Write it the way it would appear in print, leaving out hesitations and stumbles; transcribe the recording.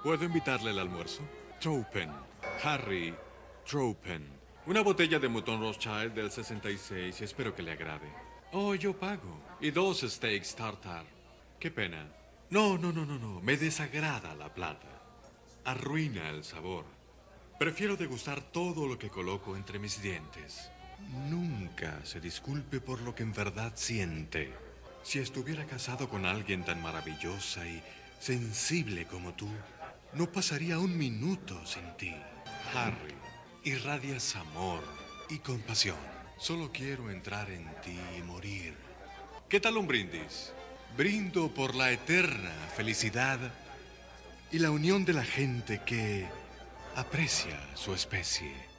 ¿Puedo invitarle al almuerzo? Tropen. Harry Tropen. Una botella de Mouton Rothschild del 66 y espero que le agrade. Oh, yo pago. Y 2 steaks tartar. Qué pena. No. Me desagrada la plata. Arruina el sabor. Prefiero degustar todo lo que coloco entre mis dientes. Nunca se disculpe por lo que en verdad siente. Si estuviera casado con alguien tan maravillosa y sensible como tú, no pasaría un minuto sin ti. Harry, irradias amor y compasión. Solo quiero entrar en ti y morir. ¿Qué tal un brindis? Brindo por la eterna felicidad y la unión de la gente que aprecia su especie.